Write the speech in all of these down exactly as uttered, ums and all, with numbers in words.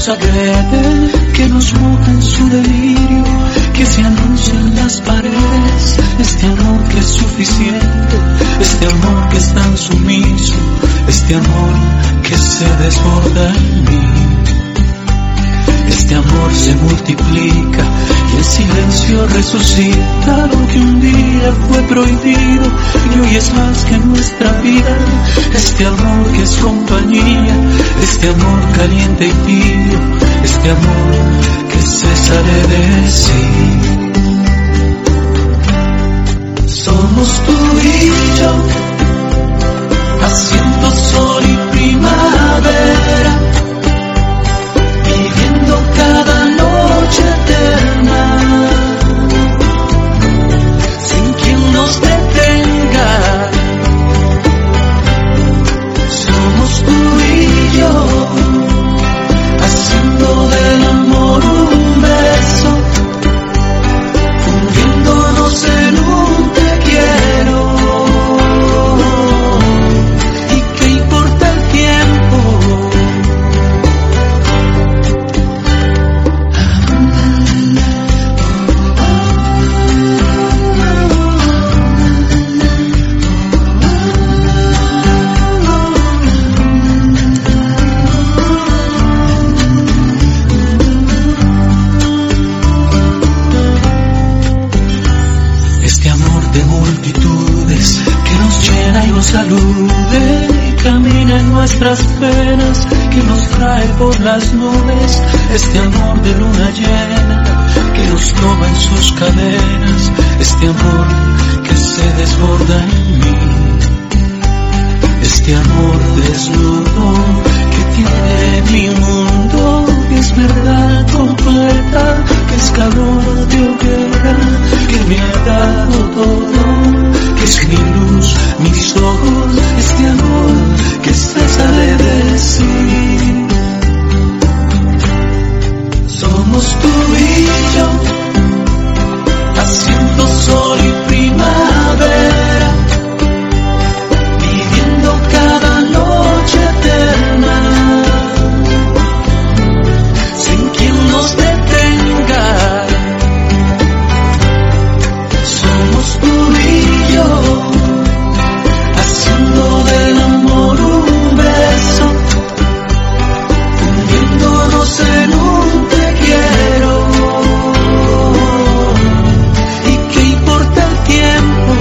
nos agrede, que nos moja en su delirio, que se anuncia en las paredes. Este amor que es suficiente, este amor que es tan sumiso, este amor que se desborda en mí. Este amor se multiplica y en silencio resucita lo que un día fue prohibido y hoy es más que nuestra vida. Este amor que es compañía, este amor caliente y tibio, este amor que cesa de decir. Somos tú y yo, haciendo sol y primavera, viviendo cada noche eterna, sin quien nos detenga. Somos tú y yo, haciendo del amor un beso, fundiéndonos en un te quiero. ¿Y qué importa el tiempo? Salude y camina en nuestras penas, que nos trae por las nubes. Este amor de luna llena, que nos toma en sus cadenas. Este amor que se desborda en mí. Este amor desnudo que tiene mi mundo, que es verdad completa, que es calor de hoguera, que me ha dado todo, que es mi luz, mis ojos. Este amor que cesa de decir. Somos tú y yo, haciendo sol y primavera, viviendo cada noche eterna, sin quien nos detenga. Somos tú y yo, haciendo del amor un beso, fundiéndonos en un te quiero. ¿Y qué importa el tiempo?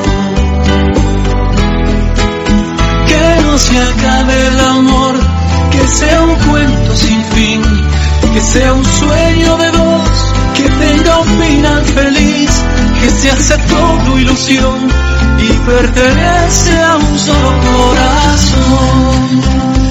Que no se acabe el amor, que sea un cuento sin fin, que sea un sueño de dos, que tenga un final feliz, que se hace todo ilusión y pertenece a un solo corazón.